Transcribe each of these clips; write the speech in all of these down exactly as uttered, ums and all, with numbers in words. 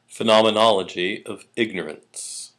Phenomenology of ignorance.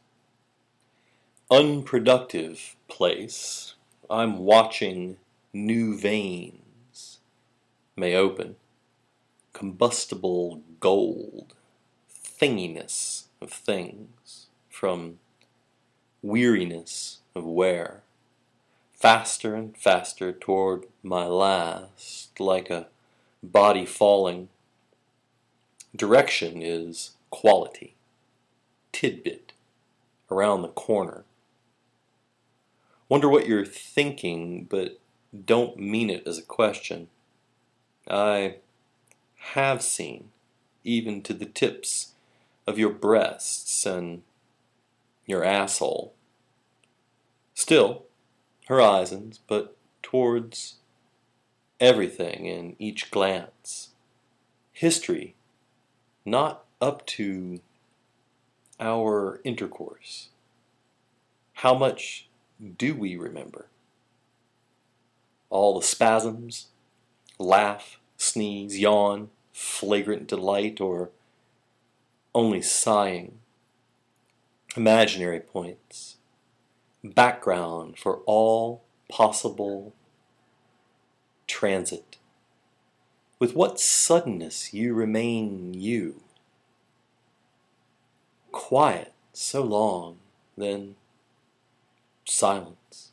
Unproductive place. I'm watching new veins may open. Combustible gold. Thinginess of things. From weariness of wear. Faster and faster toward my last, like a body falling. Direction is quality, tidbit, around the corner. Wonder what you're thinking, but don't mean it as a question. I have seen, even to the tips of your breasts and your asshole. Still, horizons, but towards everything in each glance. History, not up to our intercourse. How much do we remember? All the spasms, laugh, sneeze, yawn, flagrant delight, or only sighing? Imaginary points, background for all possible transit. With what suddenness you remain you. Quiet so long, then silence.